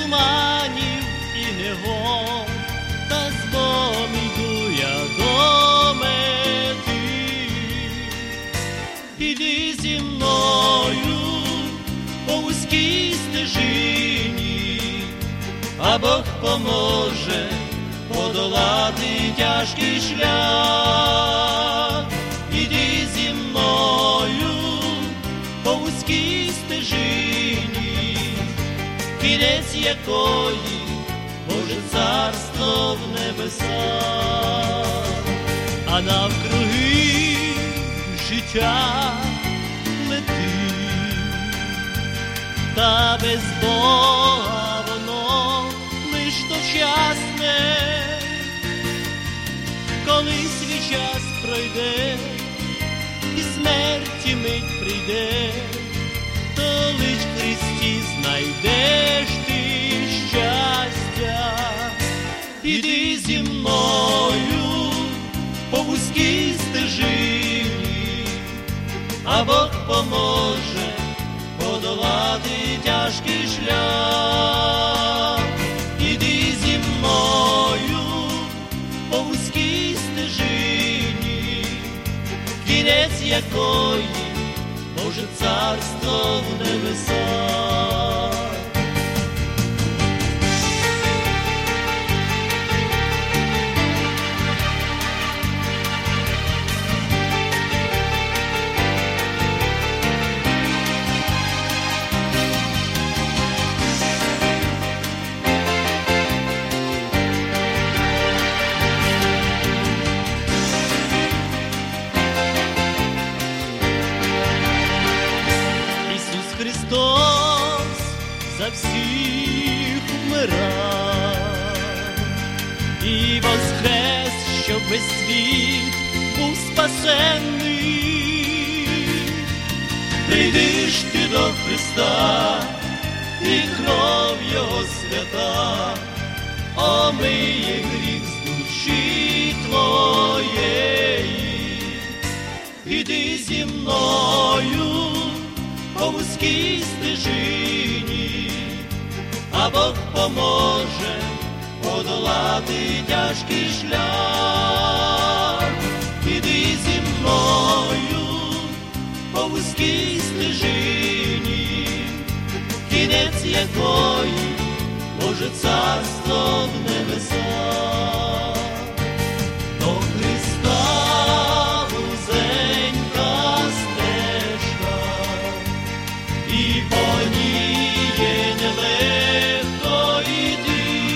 туманів і негод, та з Богом йду я до мети. Іди зі мною по вузькій стежині, а Бог поможе подолати тяжкий шлях. Іди зі мною по вузькій стежині, кінець якої Боже царство в небесах. А навкруги життя летить, та без Бога воно лиш дочасне. Коли свій час пройде і смерті мить прийде, то лиш в Христі знайдеш ти щастя. Іди зі мною по вузькій стежині, а Бог поможе подолати тяжкий шлях. Іди зі мною по вузькій стежині, кінець якої Боже царство в небесах. Христос за всіх вмирав і воскрес, щоб весь світ був спасенний. Прийди ж ти до Христа, і кров Його свята омиє гріх з душі твоєї. Іди зі мною по вузькій стежині, а Бог поможе подолати тяжкий шлях. Іди зі мною по вузькій стежині, кінець якої Боже царство в небесах. До Христа вузенька стежка, і по ній є нелегко йти.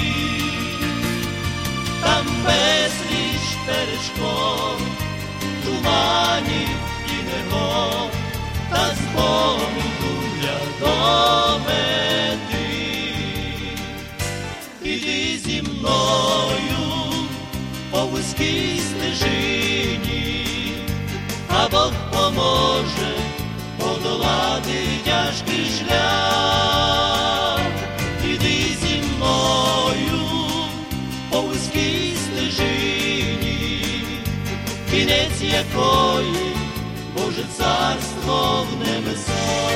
Там безліч перешкод, туманів і негод, та з Богом йду я до мети. Іди зі мною по вузькій стежині, а Бог поможе подолати тяжкий шлях. Іди зі мною по вузькій стежині, кінець якої Боже царство в небесах.